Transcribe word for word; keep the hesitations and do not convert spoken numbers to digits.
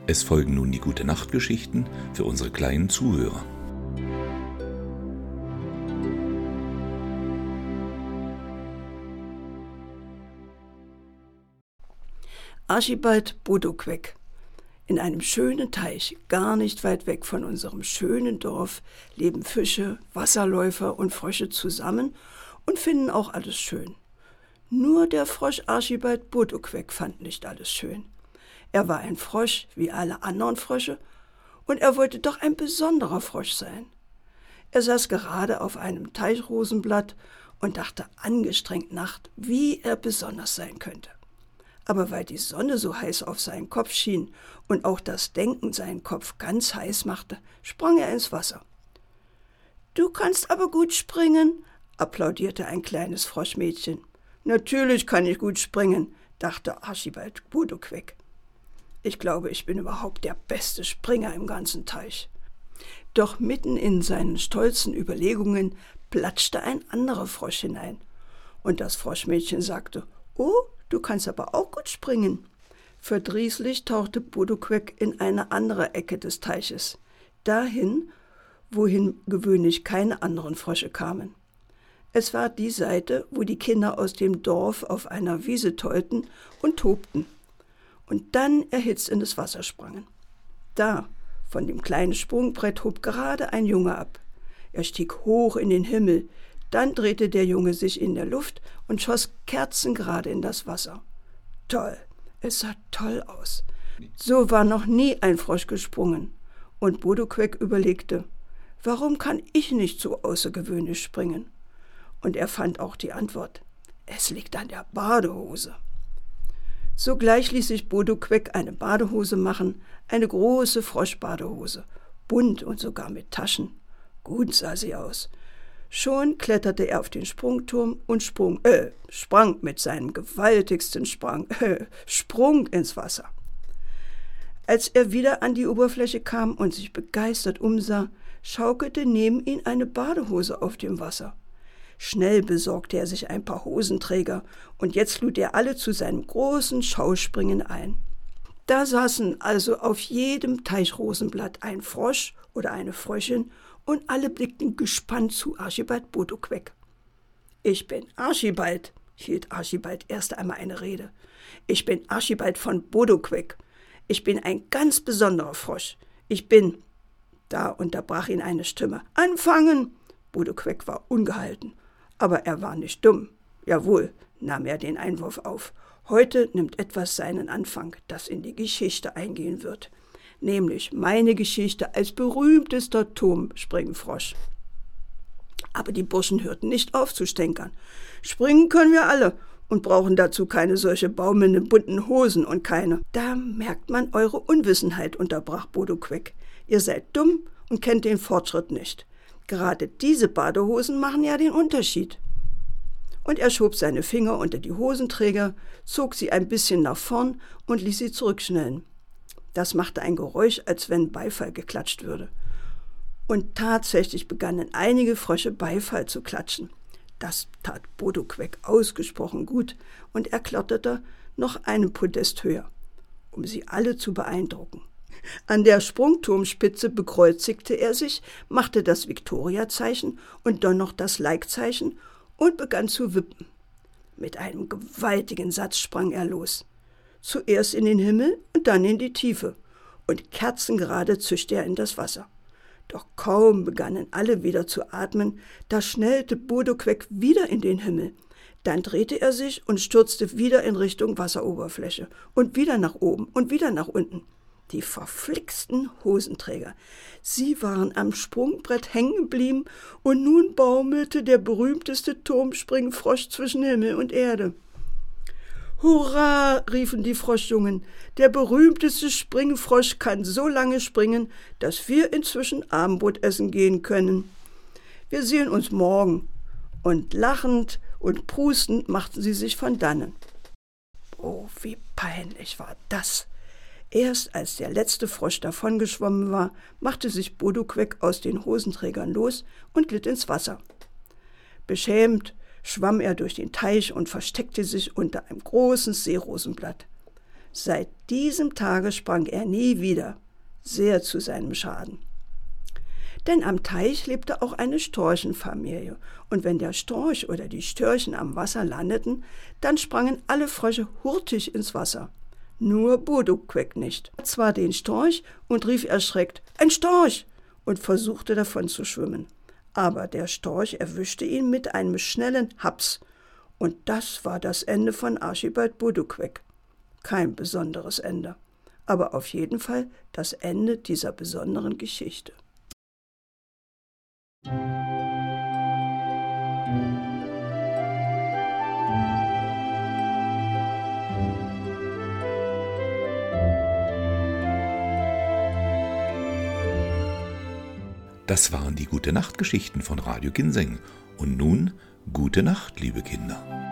Es folgen nun die Gute-Nacht-Geschichten für unsere kleinen Zuhörer. Archibald Boduquek. In einem schönen Teich, gar nicht weit weg von unserem schönen Dorf, leben Fische, Wasserläufer und Frösche zusammen und finden auch alles schön. Nur der Frosch Archibald Boduquek fand nicht alles schön. Er war ein Frosch wie alle anderen Frösche und er wollte doch ein besonderer Frosch sein. Er saß gerade auf einem Teichrosenblatt und dachte angestrengt nach, wie er besonders sein könnte. Aber weil die Sonne so heiß auf seinen Kopf schien und auch das Denken seinen Kopf ganz heiß machte, sprang er ins Wasser. »Du kannst aber gut springen«, applaudierte ein kleines Froschmädchen. »Natürlich kann ich gut springen«, dachte Archibald Boduquek. »Ich glaube, ich bin überhaupt der beste Springer im ganzen Teich.« Doch mitten in seinen stolzen Überlegungen platschte ein anderer Frosch hinein. Und das Froschmädchen sagte, »Oh, du kannst aber auch gut springen.« Verdrießlich tauchte Boduquek in eine andere Ecke des Teiches, dahin, wohin gewöhnlich keine anderen Frösche kamen. Es war die Seite, wo die Kinder aus dem Dorf auf einer Wiese tollten und tobten und dann erhitzt in das Wasser sprangen. Da, von dem kleinen Sprungbrett, hob gerade ein Junge ab. Er stieg hoch in den Himmel, dann drehte der Junge sich in der Luft und schoss kerzengerade in das Wasser. Toll, es sah toll aus. So war noch nie ein Frosch gesprungen. Und Boduquek überlegte, warum kann ich nicht so außergewöhnlich springen? Und er fand auch die Antwort. Es liegt an der Badehose. Sogleich ließ sich Boduquek eine Badehose machen, eine große Froschbadehose, bunt und sogar mit Taschen. Gut sah sie aus. Schon kletterte er auf den Sprungturm und sprung, äh, sprang mit seinem gewaltigsten Sprang, äh, Sprung ins Wasser. Als er wieder an die Oberfläche kam und sich begeistert umsah, schaukelte neben ihm eine Badehose auf dem Wasser. Schnell besorgte er sich ein paar Hosenträger und jetzt lud er alle zu seinem großen Schauspringen ein. Da saßen also auf jedem Teichrosenblatt ein Frosch oder eine Fröschin und alle blickten gespannt zu Archibald Boduquek. »Ich bin Archibald«, hielt Archibald erst einmal eine Rede. »Ich bin Archibald von Boduquek. Ich bin ein ganz besonderer Frosch. Ich bin...« Da unterbrach ihn eine Stimme. »Anfangen!« Boduquek war ungehalten. Aber er war nicht dumm. Jawohl, nahm er den Einwurf auf. Heute nimmt etwas seinen Anfang, das in die Geschichte eingehen wird. Nämlich meine Geschichte als berühmtester Turmspringfrosch. Aber die Burschen hörten nicht auf zu stänkern. Springen können wir alle und brauchen dazu keine solche baumelnden bunten Hosen und keine. Da merkt man eure Unwissenheit, unterbrach Boduquek. Ihr seid dumm und kennt den Fortschritt nicht. Gerade diese Badehosen machen ja den Unterschied. Und er schob seine Finger unter die Hosenträger, zog sie ein bisschen nach vorn und ließ sie zurückschnellen. Das machte ein Geräusch, als wenn Beifall geklatscht würde. Und tatsächlich begannen einige Frösche Beifall zu klatschen. Das tat Boduquek ausgesprochen gut und er kletterte noch einen Podest höher, um sie alle zu beeindrucken. An der Sprungturmspitze bekreuzigte er sich, machte das Viktoriazeichen und dann noch das Like-Zeichen und begann zu wippen. Mit einem gewaltigen Satz sprang er los. Zuerst in den Himmel und dann in die Tiefe. Und kerzengerade zischte er in das Wasser. Doch kaum begannen alle wieder zu atmen, da schnellte Boduquek wieder in den Himmel. Dann drehte er sich und stürzte wieder in Richtung Wasseroberfläche und wieder nach oben und wieder nach unten. Die verflixten Hosenträger. Sie waren am Sprungbrett hängen geblieben und nun baumelte der berühmteste Turmspringfrosch zwischen Himmel und Erde. »Hurra«, riefen die Froschjungen, »der berühmteste Springfrosch kann so lange springen, dass wir inzwischen Abendbrot essen gehen können. Wir sehen uns morgen.« Und lachend und prustend machten sie sich von dannen. Oh, wie peinlich war das! Erst als der letzte Frosch davongeschwommen war, machte sich Boduquek aus den Hosenträgern los und glitt ins Wasser. Beschämt schwamm er durch den Teich und versteckte sich unter einem großen Seerosenblatt. Seit diesem Tage sprang er nie wieder, sehr zu seinem Schaden. Denn am Teich lebte auch eine Storchenfamilie, und wenn der Storch oder die Störchen am Wasser landeten, dann sprangen alle Frösche hurtig ins Wasser. Nur Bodo-Queck nicht. Er zwar den Storch und rief erschreckt, »Ein Storch!« und versuchte davon zu schwimmen. Aber der Storch erwischte ihn mit einem schnellen Haps. Und das war das Ende von Archibald Bodo-Queck. Kein besonderes Ende, aber auf jeden Fall das Ende dieser besonderen Geschichte. Das waren die Gute-Nacht-Geschichten von Radio Ginseng. Und nun, gute Nacht, liebe Kinder.